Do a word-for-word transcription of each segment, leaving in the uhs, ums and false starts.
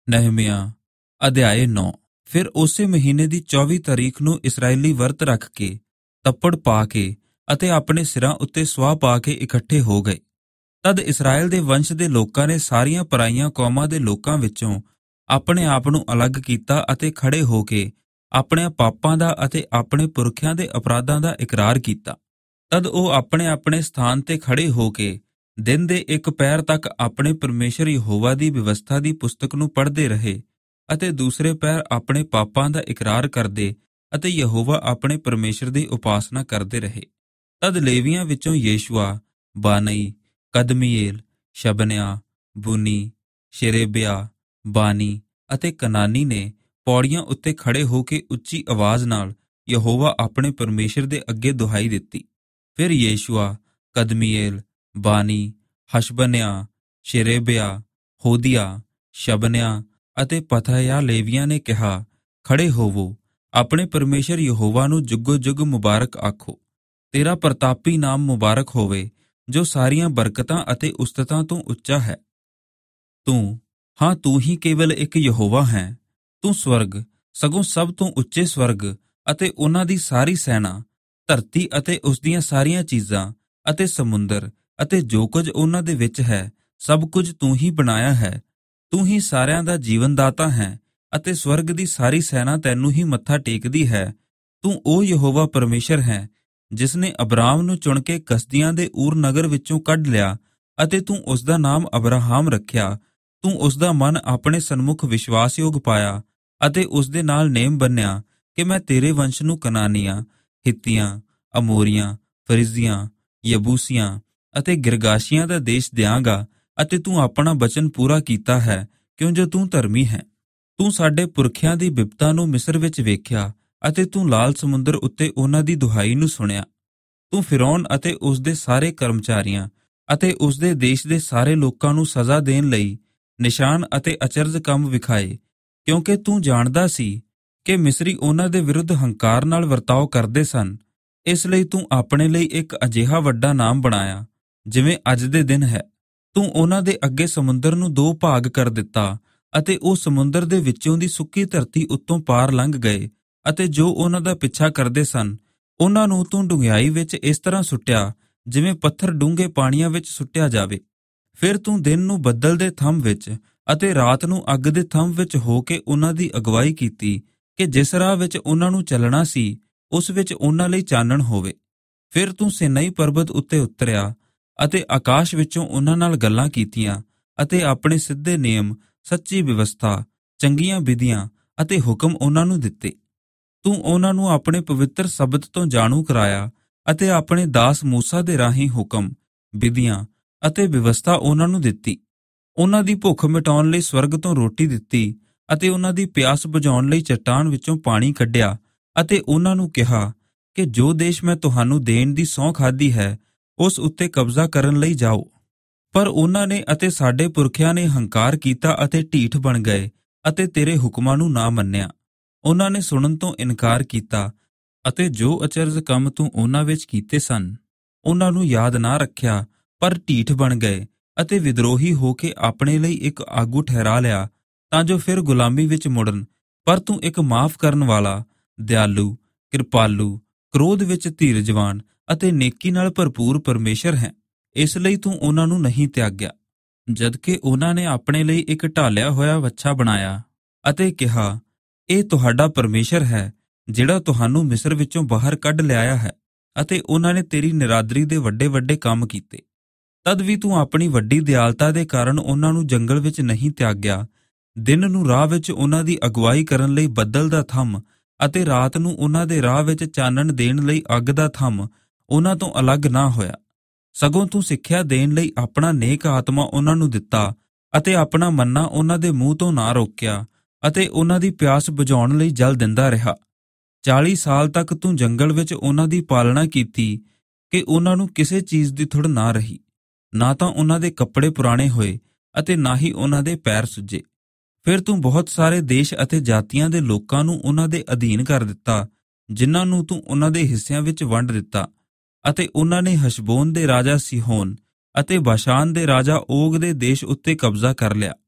ਨਹਿਮੀਆ ਅਧਿਆਏ ਨੌ। ਫਿਰ ਉਸੇ ਮਹੀਨੇ ਦੀ ਚੌਵੀ ਤਾਰੀਖ ਨੂੰ ਇਸਰਾਏਲੀ ਵਰਤ ਰੱਖ ਕੇ, ਤੱਪੜ ਪਾ ਕੇ ਅਤੇ ਆਪਣੇ ਸਿਰਾਂ ਉੱਤੇ ਸੁਆਹ ਪਾ ਕੇ ਇਕੱਠੇ ਹੋ ਗਏ। ਤਦ ਇਸਰਾਏਲ ਦੇ ਵੰਸ਼ ਦੇ ਲੋਕਾਂ ਨੇ ਸਾਰੀਆਂ ਪਰਾਈਆਂ ਕੌਮਾਂ ਦੇ ਲੋਕਾਂ ਵਿੱਚੋਂ ਆਪਣੇ ਆਪ ਨੂੰ ਅਲੱਗ ਕੀਤਾ ਅਤੇ ਖੜੇ ਹੋ ਕੇ ਆਪਣੇ ਪਾਪਾਂ ਦਾ ਅਤੇ ਆਪਣੇ ਪੁਰਖਿਆਂ ਦੇ ਅਪਰਾਧਾਂ ਦਾ ਇਕਰਾਰ ਕੀਤਾ। ਤਦ ਉਹ ਆਪਣੇ ਆਪਣੇ ਸਥਾਨ ਤੇ ਖੜੇ ਹੋ ਕੇ ਦਿਨ ਦੇ ਇੱਕ ਪਹਿਰ ਤੱਕ ਆਪਣੇ ਪਰਮੇਸ਼ਰ ਯਹੋਵਾ ਦੀ ਵਿਵਸਥਾ ਦੀ ਪੁਸਤਕ ਨੂੰ ਪੜ੍ਹਦੇ ਰਹੇ ਅਤੇ ਦੂਸਰੇ ਪਹਿਰ ਆਪਣੇ ਪਾਪਾਂ ਦਾ ਇਕਰਾਰ ਕਰਦੇ ਅਤੇ ਯਹੋਵਾ ਆਪਣੇ ਪਰਮੇਸ਼ਰ ਦੀ ਉਪਾਸਨਾ ਕਰਦੇ ਰਹੇ। ਤਦ ਲੇਵੀਆਂ ਵਿੱਚੋਂ ਯੇਸ਼ੂਆ, ਬਾਨਈ, ਕਦਮੀਏਲ, ਸ਼ਬਨਿਆ, ਬੂਨੀ, ਸ਼ੇਰੇਬਿਆ, ਬਾਨੀ ਅਤੇ ਕਨਾਨੀ ਨੇ ਪੌੜੀਆਂ ਉੱਤੇ ਖੜੇ ਹੋ ਕੇ ਉੱਚੀ ਆਵਾਜ਼ ਨਾਲ ਯਹੋਵਾ ਆਪਣੇ ਪਰਮੇਸ਼ਰ ਦੇ ਅੱਗੇ ਦੁਹਾਈ ਦਿੱਤੀ। ਫਿਰ ਯੇਸ਼ੂਆ, ਕਦਮੀਏਲ, ਬਾਨੀ, ਹਸ਼ਬਨਿਆ, ਸ਼ੇਰੇਬਿਆ, ਹੋਦੀਆ, ਸ਼ਬਨਿਆ ਅਤੇ ਪਥਾਇਆ ਲੇਵੀਆਂ ਨੇ ਕਿਹਾ, ਖੜੇ ਹੋਵੋ, ਆਪਣੇ ਪਰਮੇਸ਼ਰ ਯਹੋਵਾ ਨੂੰ ਜੁਗੋ ਜੁਗ ਮੁਬਾਰਕ ਆਖੋ। ਤੇਰਾ ਪ੍ਰਤਾਪੀ ਨਾਮ ਮੁਬਾਰਕ ਹੋਵੇ, ਜੋ ਸਾਰੀਆਂ ਬਰਕਤਾਂ ਅਤੇ ਉਸਤਤਾਂ ਤੋਂ ਉੱਚਾ ਹੈ। ਤੂੰ, ਹਾਂ ਤੂੰ ਹੀ ਕੇਵਲ ਇੱਕ ਯਹੋਵਾ ਹੈ। ਤੂੰ ਸਵਰਗ, ਸਗੋਂ ਸਭ ਤੋਂ ਉੱਚੇ ਸਵਰਗ ਅਤੇ ਉਹਨਾਂ ਦੀ ਸਾਰੀ ਸੈਨਾ, ਧਰਤੀ ਅਤੇ ਉਸ ਦੀਆਂ ਸਾਰੀਆਂ ਚੀਜ਼ਾਂ ਅਤੇ ਸਮੁੰਦਰ ਅਤੇ ਜੋ ਕੁਝ ਉਹਨਾਂ ਦੇ ਵਿੱਚ ਹੈ, ਸਭ ਕੁਝ ਤੂੰ ਹੀ ਬਣਾਇਆ ਹੈ। ਤੂੰ ਹੀ ਸਾਰਿਆਂ ਦਾ ਜੀਵਨਦਾਤਾ ਹੈ ਅਤੇ ਸਵਰਗ ਦੀ ਸਾਰੀ ਸੈਨਾ ਤੈਨੂੰ ਹੀ ਮੱਥਾ ਟੇਕਦੀ ਹੈ। ਤੂੰ ਉਹ ਯਹੋਵਾ ਪਰਮੇਸ਼ਰ ਹੈ ਜਿਸ ਨੇ ਅਬਰਾਮ ਨੂੰ ਚੁਣ ਕੇ ਕਸਦੀਆਂ ਦੇ ਊਰ ਨਗਰ ਵਿੱਚੋਂ ਕੱਢ ਲਿਆ ਅਤੇ ਤੂੰ ਉਸ ਦਾ ਨਾਮ ਅਬਰਾਹਾਮ ਰੱਖਿਆ। ਤੂੰ ਉਸ ਦਾ ਮਨ ਆਪਣੇ ਸਨਮੁਖ ਵਿਸ਼ਵਾਸਯੋਗ ਪਾਇਆ ਅਤੇ ਉਸ ਦੇ ਨਾਲ ਨੇਮ ਬੰਨਿਆ ਕਿ ਮੈਂ ਤੇਰੇ ਵੰਸ਼ ਨੂੰ ਕਨਾਨੀਆਂ, ਹਿੱਤੀਆਂ, ਅਮੋਰੀਆਂ, ਫਰਿਜ਼ੀਆਂ, ਯਬੂਸੀਆਂ ਅਤੇ ਗਿਰਗਾਸ਼ੀਆਂ ਦਾ ਦੇਸ਼ ਦਿਆਂਗਾ ਅਤੇ ਤੂੰ ਆਪਣਾ ਬਚਨ ਪੂਰਾ ਕੀਤਾ ਹੈ, ਕਿਉਂ ਜੋ ਤੂੰ ਧਰਮੀ ਹੈ। ਤੂੰ ਸਾਡੇ ਪੁਰਖਿਆਂ ਦੀ ਬਿਪਤਾ ਨੂੰ ਮਿਸਰ ਵਿੱਚ ਵੇਖਿਆ ਅਤੇ ਤੂੰ ਲਾਲ ਸਮੁੰਦਰ ਉੱਤੇ ਉਹਨਾਂ ਦੀ ਦੁਹਾਈ ਨੂੰ ਸੁਣਿਆ। ਤੂੰ ਫਿਰੌਨ ਅਤੇ ਉਸ ਦੇ ਸਾਰੇ ਕਰਮਚਾਰੀਆਂ ਅਤੇ ਉਸ ਦੇ ਦੇਸ਼ ਦੇ ਸਾਰੇ ਲੋਕਾਂ ਨੂੰ ਸਜ਼ਾ ਦੇਣ ਲਈ ਨਿਸ਼ਾਨ ਅਤੇ ਅਚਰਜ ਕੰਮ ਵਿਖਾਏ, ਕਿਉਂਕਿ ਤੂੰ ਜਾਣਦਾ ਸੀ ਕਿ ਮਿਸਰੀ ਉਹਨਾਂ ਦੇ ਵਿਰੁੱਧ ਹੰਕਾਰ ਨਾਲ ਵਰਤਾਓ ਕਰਦੇ ਸਨ। ਇਸ ਲਈ ਤੂੰ ਆਪਣੇ ਲਈ ਇੱਕ ਅਜਿਹਾ ਵੱਡਾ ਨਾਮ ਬਣਾਇਆ, ਜਿਵੇਂ ਅੱਜ ਦੇ ਦਿਨ ਹੈ। ਤੂੰ ਉਹਨਾਂ ਦੇ ਅੱਗੇ ਸਮੁੰਦਰ ਨੂੰ ਦੋ ਭਾਗ ਕਰ ਦਿੱਤਾ ਅਤੇ ਉਹ ਸਮੁੰਦਰ ਦੇ ਵਿੱਚੋਂ ਦੀ ਸੁੱਕੀ ਧਰਤੀ ਉੱਤੋਂ ਪਾਰ ਲੰਘ ਗਏ ਅਤੇ ਜੋ ਉਹਨਾਂ ਦਾ ਪਿੱਛਾ ਕਰਦੇ ਸਨ, ਉਹਨਾਂ ਨੂੰ ਤੂੰ ਡੂੰਘਾਈ ਵਿੱਚ ਇਸ ਤਰ੍ਹਾਂ ਸੁੱਟਿਆ ਜਿਵੇਂ ਪੱਥਰ ਡੂੰਘੇ ਪਾਣੀਆਂ ਵਿੱਚ ਸੁੱਟਿਆ ਜਾਵੇ। ਫਿਰ ਤੂੰ ਦਿਨ ਨੂੰ ਬੱਦਲ ਦੇ ਥੰਮ ਵਿੱਚ ਅਤੇ ਰਾਤ ਨੂੰ ਅੱਗ ਦੇ ਥੰਮ ਵਿੱਚ ਹੋ ਕੇ ਉਹਨਾਂ ਦੀ ਅਗਵਾਈ ਕੀਤੀ ਕਿ ਜਿਸ ਰਾਹ ਵਿੱਚ ਉਹਨਾਂ ਨੂੰ ਚੱਲਣਾ ਸੀ, ਉਸ ਵਿੱਚ ਉਹਨਾਂ ਲਈ ਚਾਨਣ ਹੋਵੇ। ਫਿਰ ਤੂੰ ਸੀਨਾਈ ਪਰਬਤ ਉੱਤੇ ਉਤਰਿਆ ਅਤੇ ਆਕਾਸ਼ ਵਿੱਚੋਂ ਉਹਨਾਂ ਨਾਲ ਗੱਲਾਂ ਕੀਤੀਆਂ ਅਤੇ ਆਪਣੇ ਸਿੱਧੇ ਨਿਯਮ, ਸੱਚੀ ਵਿਵਸਥਾ, ਚੰਗੀਆਂ ਵਿਧੀਆਂ ਅਤੇ ਹੁਕਮ ਉਹਨਾਂ ਨੂੰ ਦਿੱਤੇ। ਤੂੰ ਉਹਨਾਂ ਨੂੰ ਆਪਣੇ ਪਵਿੱਤਰ ਸ਼ਬਦ ਤੋਂ ਜਾਣੂ ਕਰਾਇਆ ਅਤੇ ਆਪਣੇ ਦਾਸ ਮੂਸਾ ਦੇ ਰਾਹੀਂ ਹੁਕਮ, ਵਿਧੀਆਂ ਅਤੇ ਵਿਵਸਥਾ ਉਹਨਾਂ ਨੂੰ ਦਿੱਤੀ। ਉਹਨਾਂ ਦੀ ਭੁੱਖ ਮਿਟਾਉਣ ਲਈ ਸਵਰਗ ਤੋਂ ਰੋਟੀ ਦਿੱਤੀ ਅਤੇ ਉਹਨਾਂ ਦੀ ਪਿਆਸ ਬੁਝਾਉਣ ਲਈ ਚੱਟਾਨ ਵਿੱਚੋਂ ਪਾਣੀ ਕੱਢਿਆ ਅਤੇ ਉਹਨਾਂ ਨੂੰ ਕਿਹਾ ਕਿ ਜੋ ਦੇਸ਼ ਮੈਂ ਤੁਹਾਨੂੰ ਦੇਣ ਦੀ ਸਹੁੰ ਖਾਧੀ ਹੈ, ਉਸ ਉੱਤੇ ਕਬਜ਼ਾ ਕਰਨ ਲਈ ਜਾਓ। ਪਰ ਉਹਨਾਂ ਨੇ ਅਤੇ ਸਾਡੇ ਪੁਰਖਿਆਂ ਨੇ ਹੰਕਾਰ ਕੀਤਾ ਅਤੇ ਢੀਠ ਬਣ ਗਏ ਅਤੇ ਤੇਰੇ ਹੁਕਮਾਂ ਨੂੰ ਨਾ ਮੰਨਿਆ। ਉਹਨਾਂ ਨੇ ਸੁਣਨ ਤੋਂ ਇਨਕਾਰ ਕੀਤਾ ਅਤੇ ਜੋ ਅਚਰਜ ਕੰਮ ਤੂੰ ਉਹਨਾਂ ਵਿੱਚ ਕੀਤੇ ਸਨ, ਉਹਨਾਂ ਨੂੰ ਯਾਦ ਨਾ ਰੱਖਿਆ, ਪਰ ਢੀਠ ਬਣ ਗਏ ਅਤੇ ਵਿਦਰੋਹੀ ਹੋ ਕੇ ਆਪਣੇ ਲਈ ਇੱਕ ਆਗੂ ਠਹਿਰਾ ਲਿਆ ਤਾਂ ਜੋ ਫਿਰ ਗੁਲਾਮੀ ਵਿੱਚ ਮੁੜਨ। ਪਰ ਤੂੰ ਇੱਕ ਮਾਫ਼ ਕਰਨ ਵਾਲਾ, ਦਿਆਲੂ, ਕਿਰਪਾਲੂ, ਕ੍ਰੋਧ ਵਿੱਚ ਧੀਰਜਵਾਨ ਅਤੇ ਨੇਕੀ ਨਾਲ ਭਰਪੂਰ ਪਰਮੇਸ਼ਰ ਹੈ। ਇਸ ਲਈ ਤੂੰ ਉਹਨਾਂ ਨੂੰ ਨਹੀਂ ਤਿਆਗਿਆ। ਜਦਕਿ ਉਹਨਾਂ ਨੇ ਆਪਣੇ ਲਈ ਇੱਕ ਢਾਲਿਆ ਹੋਇਆ ਵੱਛਾ ਬਣਾਇਆ ਅਤੇ ਕਿਹਾ, ਇਹ ਤੁਹਾਡਾ ਪਰਮੇਸ਼ਰ ਹੈ ਜਿਹੜਾ ਤੁਹਾਨੂੰ ਮਿਸਰ ਵਿੱਚੋਂ ਬਾਹਰ ਕੱਢ ਲਿਆਇਆ ਹੈ, ਅਤੇ ਉਹਨਾਂ ਨੇ ਤੇਰੀ ਨਿਰਾਦਰੀ ਦੇ ਵੱਡੇ ਵੱਡੇ ਕੰਮ ਕੀਤੇ। ਤਦ ਵੀ ਤੂੰ ਆਪਣੀ ਵੱਡੀ ਦਿਆਲਤਾ ਦੇ ਕਾਰਨ ਉਹਨਾਂ ਨੂੰ ਜੰਗਲ ਵਿੱਚ ਨਹੀਂ ਤਿਆਗਿਆ। ਦਿਨ ਨੂੰ ਰਾਹ ਵਿੱਚ ਉਹਨਾਂ ਦੀ ਅਗਵਾਈ ਕਰਨ ਲਈ ਬੱਦਲ ਦਾ ਥੰਮ ਅਤੇ ਰਾਤ ਨੂੰ ਉਹਨਾਂ ਦੇ ਰਾਹ ਵਿੱਚ ਚਾਨਣ ਦੇਣ ਲਈ ਅੱਗ ਦਾ ਥੰਮ ਉਹਨਾਂ ਤੋਂ ਅਲੱਗ ਨਾ ਹੋਇਆ। ਸਗੋਂ ਤੂੰ ਸਿੱਖਿਆ ਦੇਣ ਲਈ ਆਪਣਾ ਨੇਕ ਆਤਮਾ ਉਹਨਾਂ ਨੂੰ ਦਿੱਤਾ ਅਤੇ ਆਪਣਾ ਮੰਨਾ ਉਹਨਾਂ ਦੇ ਮੂੰਹ ਤੋਂ ਨਾ ਰੋਕਿਆ ਅਤੇ ਉਹਨਾਂ ਦੀ ਪਿਆਸ ਬੁਝਾਉਣ ਲਈ ਜਲ ਦਿੰਦਾ ਰਿਹਾ। ਚਾਲੀ ਸਾਲ ਤੱਕ ਤੂੰ ਜੰਗਲ ਵਿੱਚ ਉਹਨਾਂ ਦੀ ਪਾਲਣਾ ਕੀਤੀ ਕਿ ਉਹਨਾਂ ਨੂੰ ਕਿਸੇ ਚੀਜ਼ ਦੀ ਥੁੜ ਨਾ ਰਹੀ, ਨਾ ਤਾਂ ਉਹਨਾਂ ਦੇ ਕੱਪੜੇ ਪੁਰਾਣੇ ਹੋਏ ਅਤੇ ਨਾ ਹੀ ਉਹਨਾਂ ਦੇ ਪੈਰ ਸੁੱਜੇ। ਫਿਰ ਤੂੰ ਬਹੁਤ ਸਾਰੇ ਦੇਸ਼ ਅਤੇ ਜਾਤੀਆਂ ਦੇ ਲੋਕਾਂ ਨੂੰ ਉਹਨਾਂ ਦੇ ਅਧੀਨ ਕਰ ਦਿੱਤਾ, ਜਿਨ੍ਹਾਂ ਨੂੰ ਤੂੰ ਉਹਨਾਂ ਦੇ ਹਿੱਸਿਆਂ ਵਿੱਚ ਵੰਡ ਦਿੱਤਾ, ਅਤੇ ਉਹਨਾਂ ਨੇ ਹਸ਼ਬੋਨ ਦੇ ਰਾਜਾ ਸਿਹੋਨ ਅਤੇ ਬਾਸ਼ਾਨ ਦੇ ਰਾਜਾ ਓਗ ਦੇ ਦੇਸ਼ ਉੱਤੇ ਕਬਜ਼ਾ ਕਰ ਲਿਆ।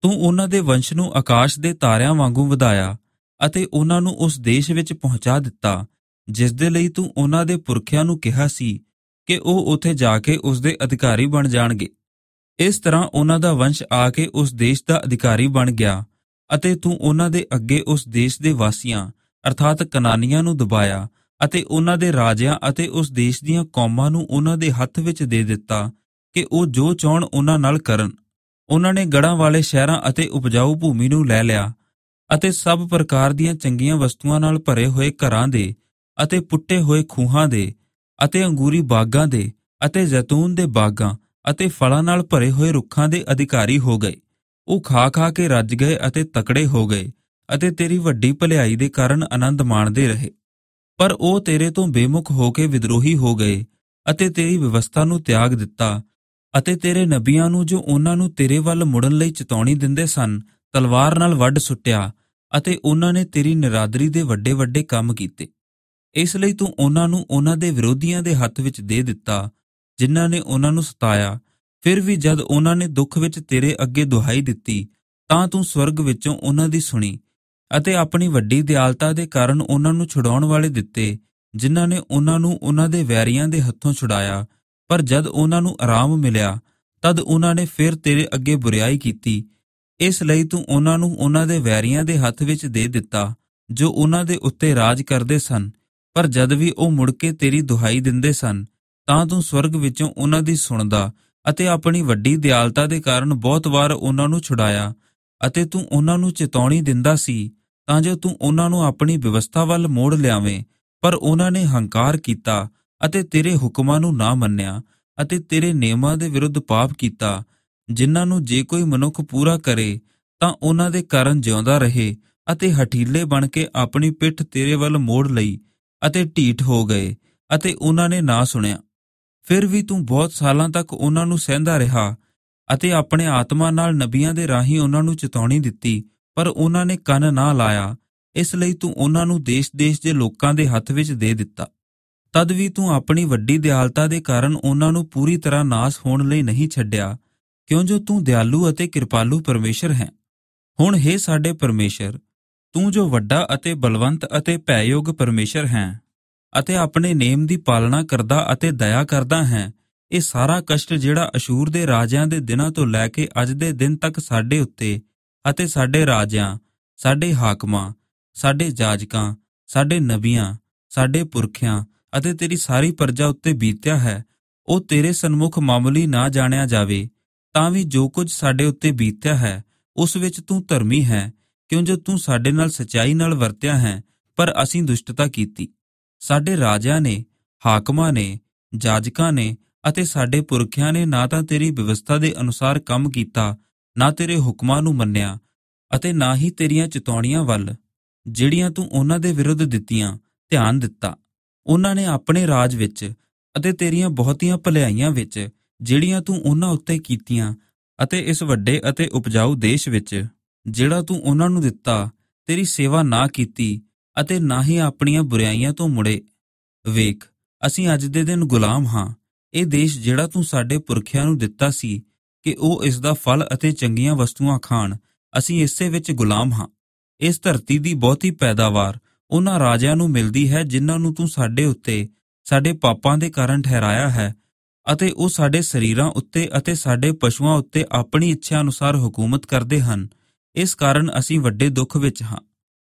ਤੂੰ ਉਹਨਾਂ ਦੇ ਵੰਸ਼ ਨੂੰ ਆਕਾਸ਼ ਦੇ ਤਾਰਿਆਂ ਵਾਂਗੂ ਵਧਾਇਆ ਅਤੇ ਉਹਨਾਂ ਨੂੰ ਉਸ ਦੇਸ਼ ਵਿੱਚ ਪਹੁੰਚਾ ਦਿੱਤਾ ਜਿਸ ਦੇ ਲਈ ਤੂੰ ਉਹਨਾਂ ਦੇ ਪੁਰਖਿਆਂ ਨੂੰ ਕਿਹਾ ਸੀ ਕਿ ਉਹ ਉੱਥੇ ਜਾ ਕੇ ਉਸ ਦੇ ਅਧਿਕਾਰੀ ਬਣ ਜਾਣਗੇ। ਇਸ ਤਰ੍ਹਾਂ ਉਹਨਾਂ ਦਾ ਵੰਸ਼ ਆ ਕੇ ਉਸ ਦੇਸ਼ ਦਾ ਅਧਿਕਾਰੀ ਬਣ ਗਿਆ ਅਤੇ ਤੂੰ ਉਹਨਾਂ ਦੇ ਅੱਗੇ ਉਸ ਦੇਸ਼ ਦੇ ਵਾਸੀਆਂ ਅਰਥਾਤ ਕਨਾਨੀਆਂ ਨੂੰ ਦਬਾਇਆ ਅਤੇ ਉਹਨਾਂ ਦੇ ਰਾਜਿਆਂ ਅਤੇ ਉਸ ਦੇਸ਼ ਦੀਆਂ ਕੌਮਾਂ ਨੂੰ ਉਹਨਾਂ ਦੇ ਹੱਥ ਵਿੱਚ ਦੇ ਦਿੱਤਾ ਕਿ ਉਹ ਜੋ ਚਾਹੁਣ ਉਹਨਾਂ ਨਾਲ ਕਰਨ। ਉਹਨਾਂ ਨੇ ਗੜ੍ਹਾਂ ਵਾਲੇ ਸ਼ਹਿਰਾਂ ਅਤੇ ਉਪਜਾਊ ਭੂਮੀ ਨੂੰ ਲੈ ਲਿਆ ਅਤੇ ਸਭ ਪ੍ਰਕਾਰ ਦੀਆਂ ਚੰਗੀਆਂ ਵਸਤੂਆਂ ਨਾਲ ਭਰੇ ਹੋਏ ਘਰਾਂ ਦੇ ਅਤੇ ਪੁੱਟੇ ਹੋਏ ਖੂਹਾਂ ਦੇ ਅਤੇ ਅੰਗੂਰੀ ਬਾਗਾਂ ਦੇ ਅਤੇ ਜ਼ੈਤੂਨ ਦੇ ਬਾਗਾਂ ਅਤੇ ਫਲਾਂ ਨਾਲ ਭਰੇ ਹੋਏ ਰੁੱਖਾਂ ਦੇ ਅਧਿਕਾਰੀ ਹੋ ਗਏ। ਉਹ ਖਾ ਖਾ ਕੇ ਰੱਜ ਗਏ ਅਤੇ ਤਕੜੇ ਹੋ ਗਏ ਅਤੇ ਤੇਰੀ ਵੱਡੀ ਭਲਾਈ ਦੇ ਕਾਰਨ ਆਨੰਦ ਮਾਣਦੇ ਰਹੇ। ਪਰ ਉਹ ਤੇਰੇ ਤੋਂ ਬੇਮੁਖ ਹੋ ਕੇ ਵਿਦਰੋਹੀ ਹੋ ਗਏ ਅਤੇ ਤੇਰੀ ਵਿਵਸਥਾ ਨੂੰ ਤਿਆਗ ਦਿੱਤਾ ਅਤੇ ਤੇਰੇ ਨਬੀਆਂ ਨੂੰ ਜੋ ਉਹਨਾਂ ਨੂੰ ਤੇਰੇ ਵੱਲ ਮੁੜਨ ਲਈ ਚੇਤਾਵਨੀ ਦਿੰਦੇ ਸਨ ਤਲਵਾਰ ਨਾਲ ਵੱਢ ਸੁੱਟਿਆ ਅਤੇ ਉਹਨਾਂ ਨੇ ਤੇਰੀ ਨਿਰਾਦਰੀ ਦੇ ਵੱਡੇ ਵੱਡੇ ਕੰਮ ਕੀਤੇ। ਇਸ ਲਈ ਤੂੰ ਉਹਨਾਂ ਨੂੰ ਉਹਨਾਂ ਦੇ ਵਿਰੋਧੀਆਂ ਦੇ ਹੱਥ ਵਿੱਚ ਦੇ ਦਿੱਤਾ ਜਿਨ੍ਹਾਂ ਨੇ ਉਹਨਾਂ ਨੂੰ ਸਤਾਇਆ। ਫਿਰ ਵੀ ਜਦ ਉਹਨਾਂ ਨੇ ਦੁੱਖ ਵਿੱਚ ਤੇਰੇ ਅੱਗੇ ਦੁਹਾਈ ਦਿੱਤੀ ਤਾਂ ਤੂੰ ਸਵਰਗ ਵਿੱਚੋਂ ਉਹਨਾਂ ਦੀ ਸੁਣੀ ਅਤੇ ਆਪਣੀ ਵੱਡੀ ਦਿਆਲਤਾ ਦੇ ਕਾਰਨ ਉਹਨਾਂ ਨੂੰ ਛੁਡਾਉਣ ਵਾਲੇ ਦਿੱਤੇ ਜਿਨ੍ਹਾਂ ਨੇ ਉਹਨਾਂ ਨੂੰ ਉਹਨਾਂ ਦੇ ਵੈਰੀਆਂ ਦੇ ਹੱਥੋਂ ਛੁਡਾਇਆ। ਪਰ ਜਦ ਉਹਨਾਂ ਨੂੰ ਆਰਾਮ ਮਿਲਿਆ ਤਦ ਉਹਨਾਂ ਨੇ ਫਿਰ ਤੇਰੇ ਅੱਗੇ ਬੁਰਿਆਈ ਕੀਤੀ। ਇਸ ਲਈ ਤੂੰ ਉਹਨਾਂ ਨੂੰ ਉਹਨਾਂ ਦੇ ਵੈਰੀਆਂ ਦੇ ਹੱਥ ਵਿੱਚ ਦੇ ਦਿੱਤਾ ਜੋ ਉਹਨਾਂ ਦੇ ਉੱਤੇ ਰਾਜ ਕਰਦੇ ਸਨ। ਪਰ ਜਦ ਵੀ ਉਹ ਮੁੜ ਕੇ ਤੇਰੀ ਦੁਹਾਈ ਦਿੰਦੇ ਸਨ ਤਾਂ ਤੂੰ ਸਵਰਗ ਵਿੱਚੋਂ ਉਹਨਾਂ ਦੀ ਸੁਣਦਾ ਅਤੇ ਆਪਣੀ ਵੱਡੀ ਦਿਆਲਤਾ ਦੇ ਕਾਰਨ ਬਹੁਤ ਵਾਰ ਉਹਨਾਂ ਨੂੰ ਛੁਡਾਇਆ ਅਤੇ ਤੂੰ ਉਹਨਾਂ ਨੂੰ ਚੇਤਾਵਨੀ ਦਿੰਦਾ ਸੀ ਤਾਂ ਜੋ ਤੂੰ ਉਹਨਾਂ ਨੂੰ ਆਪਣੀ ਵਿਵਸਥਾ ਵੱਲ ਮੋੜ ਲਿਆਵੇਂ। ਪਰ ਉਹਨਾਂ ਨੇ ਹੰਕਾਰ ਕੀਤਾ ਅਤੇ ਤੇਰੇ ਹੁਕਮਾਂ ਨੂੰ ਨਾ ਮੰਨਿਆ ਅਤੇ ਤੇਰੇ ਨਿਯਮਾਂ ਦੇ ਵਿਰੁੱਧ ਪਾਪ ਕੀਤਾ ਜਿਨ੍ਹਾਂ ਨੂੰ ਜੇ ਕੋਈ ਮਨੁੱਖ ਪੂਰਾ ਕਰੇ ਤਾਂ ਉਹਨਾਂ ਦੇ ਕਾਰਨ ਜਿਉਂਦਾ ਰਹੇ ਅਤੇ ਹਠੀਲੇ ਬਣ ਕੇ ਆਪਣੀ ਪਿੱਠ ਤੇਰੇ ਵੱਲ ਮੋੜ ਲਈ ਅਤੇ ਢੀਠ ਹੋ ਗਏ ਅਤੇ ਉਹਨਾਂ ਨੇ ਨਾ ਸੁਣਿਆ। ਫਿਰ ਵੀ ਤੂੰ ਬਹੁਤ ਸਾਲਾਂ ਤੱਕ ਉਹਨਾਂ ਨੂੰ ਸਹਿੰਦਾ ਰਿਹਾ ਅਤੇ ਆਪਣੇ ਆਤਮਾ ਨਾਲ ਨਬੀਆਂ ਦੇ ਰਾਹੀਂ ਉਹਨਾਂ ਨੂੰ ਚੇਤਾਵਨੀ ਦਿੱਤੀ ਪਰ ਉਹਨਾਂ ਨੇ ਕੰਨ ਨਾ ਲਾਇਆ। ਇਸ ਲਈ ਤੂੰ ਉਹਨਾਂ ਨੂੰ ਦੇਸ਼-ਦੇਸ਼ ਦੇ ਲੋਕਾਂ ਦੇ ਹੱਥ ਵਿੱਚ ਦੇ ਦਿੱਤਾ। ਤਦ ਵੀ ਤੂੰ ਆਪਣੀ ਵੱਡੀ ਦਿਆਲਤਾ ਦੇ ਕਾਰਨ ਉਹਨਾਂ ਨੂੰ ਪੂਰੀ ਤਰ੍ਹਾਂ ਨਾਸ ਹੋਣ ਲਈ ਨਹੀਂ ਛੱਡਿਆ ਕਿਉਂ ਜੋ ਤੂੰ ਦਿਆਲੂ ਅਤੇ ਕਿਰਪਾਲੂ ਪਰਮੇਸ਼ਰ ਹੈ। ਹੁਣ ਹੇ ਸਾਡੇ ਪਰਮੇਸ਼ਰ, ਤੂੰ ਜੋ ਵੱਡਾ ਅਤੇ ਬਲਵੰਤ ਅਤੇ ਭੈਯੋਗ ਪਰਮੇਸ਼ਰ ਹੈ ਅਤੇ ਆਪਣੇ ਨੇਮ ਦੀ ਪਾਲਣਾ ਕਰਦਾ ਅਤੇ ਦਇਆ ਕਰਦਾ ਹੈ, ਇਹ ਸਾਰਾ ਕਸ਼ਟ ਜਿਹੜਾ ਅਸ਼ੂਰ ਦੇ ਰਾਜਿਆਂ ਦੇ ਦਿਨਾਂ ਤੋਂ ਲੈ ਕੇ ਅੱਜ ਦੇ ਦਿਨ ਤੱਕ ਸਾਡੇ ਉੱਤੇ ਅਤੇ ਸਾਡੇ ਰਾਜਿਆਂ, ਸਾਡੇ ਹਾਕਮਾਂ, ਸਾਡੇ ਜਾਜਕਾਂ, ਸਾਡੇ ਨਬੀਆਂ, ਸਾਡੇ ਪੁਰਖਿਆਂ ਅਤੇ ਤੇਰੀ ਸਾਰੀ ਪ੍ਰਜਾ ਉੱਤੇ ਬੀਤਿਆ ਹੈ, ਉਹ ਤੇਰੇ ਸਨਮੁਖ ਮਾਮੂਲੀ ਨਾ ਜਾਣਿਆ ਜਾਵੇ। ਤਾਂ ਵੀ ਜੋ ਕੁਝ ਸਾਡੇ ਉੱਤੇ ਬੀਤਿਆ ਹੈ ਉਸ ਵਿੱਚ ਤੂੰ ਧਰਮੀ ਹੈ ਕਿਉਂ ਜੋ ਤੂੰ ਸਾਡੇ ਨਾਲ ਸੱਚਾਈ ਨਾਲ ਵਰਤਿਆ ਹੈ ਪਰ ਅਸੀਂ ਦੁਸ਼ਟਤਾ ਕੀਤੀ। ਸਾਡੇ ਰਾਜਿਆਂ ਨੇ, ਹਾਕਮਾਂ ਨੇ, ਜਾਜਕਾਂ ਨੇ ਅਤੇ ਸਾਡੇ ਪੁਰਖਿਆਂ ਨੇ ਨਾ ਤਾਂ ਤੇਰੀ ਵਿਵਸਥਾ ਦੇ ਅਨੁਸਾਰ ਕੰਮ ਕੀਤਾ, ਨਾ ਤੇਰੇ ਹੁਕਮਾਂ ਨੂੰ ਮੰਨਿਆ ਅਤੇ ਨਾ ਹੀ ਤੇਰੀਆਂ ਚੇਤਾਵਨੀਆਂ ਵੱਲ ਜਿਹੜੀਆਂ ਤੂੰ ਉਹਨਾਂ ਦੇ ਵਿਰੁੱਧ ਦਿੱਤੀਆਂ ਧਿਆਨ ਦਿੱਤਾ। ਉਹਨਾਂ ਨੇ ਆਪਣੇ ਰਾਜ ਵਿੱਚ ਅਤੇ ਤੇਰੀਆਂ ਬਹੁਤੀਆਂ ਭਲਾਈਆਂ ਵਿੱਚ ਜਿਹੜੀਆਂ ਤੂੰ ਉਹਨਾਂ ਉੱਤੇ ਕੀਤੀਆਂ ਅਤੇ ਇਸ ਵੱਡੇ ਅਤੇ ਉਪਜਾਊ ਦੇਸ਼ ਵਿੱਚ ਜਿਹੜਾ ਤੂੰ ਉਹਨਾਂ ਨੂੰ ਦਿੱਤਾ, ਤੇਰੀ ਸੇਵਾ ਨਾ ਕੀਤੀ ਅਤੇ ਨਾ ਹੀ ਆਪਣੀਆਂ ਬੁਰਾਈਆਂ ਤੋਂ ਮੁੜੇ। ਵੇਖ, ਅਸੀਂ ਅੱਜ ਦੇ ਦਿਨ ਗੁਲਾਮ ਹਾਂ। ਇਹ ਦੇਸ਼ ਜਿਹੜਾ ਤੂੰ ਸਾਡੇ ਪੁਰਖਿਆਂ ਨੂੰ ਦਿੱਤਾ ਸੀ ਕਿ ਉਹ ਇਸ ਦਾ ਫਲ ਅਤੇ ਚੰਗੀਆਂ ਵਸਤੂਆਂ ਖਾਣ, ਅਸੀਂ ਇਸੇ ਵਿੱਚ ਗੁਲਾਮ ਹਾਂ। ਇਸ ਧਰਤੀ ਦੀ ਬਹੁਤੀ ਪੈਦਾਵਾਰ ਉਹਨਾਂ ਰਾਜਿਆਂ ਨੂੰ ਮਿਲਦੀ ਹੈ ਜਿਨ੍ਹਾਂ ਨੂੰ ਤੂੰ ਸਾਡੇ ਉੱਤੇ ਸਾਡੇ ਪਾਪਾਂ ਦੇ ਕਾਰਨ ਠਹਿਰਾਇਆ ਹੈ ਅਤੇ ਉਹ ਸਾਡੇ ਸਰੀਰਾਂ ਉੱਤੇ ਅਤੇ ਸਾਡੇ ਪਸ਼ੂਆਂ ਉੱਤੇ ਆਪਣੀ ਇੱਛਾ ਅਨੁਸਾਰ ਹਕੂਮਤ ਕਰਦੇ ਹਨ। ਇਸ ਕਾਰਨ ਅਸੀਂ ਵੱਡੇ ਦੁੱਖ ਵਿੱਚ ਹਾਂ।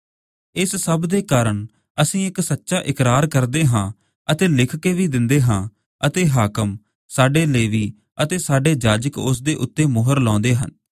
ਇਸ ਸਭ ਦੇ ਕਾਰਨ ਅਸੀਂ ਇੱਕ ਸੱਚਾ ਇਕਰਾਰ ਕਰਦੇ ਹਾਂ ਅਤੇ ਲਿਖ ਕੇ ਵੀ ਦਿੰਦੇ ਹਾਂ ਅਤੇ ਹਾਕਮ, ਸਾਡੇ ਲੇਵੀ ਅਤੇ ਸਾਡੇ ਜਾਜਕ ਉਸ ਦੇ ਉੱਤੇ ਮੁਹਰ ਲਾਉਂਦੇ ਹਨ।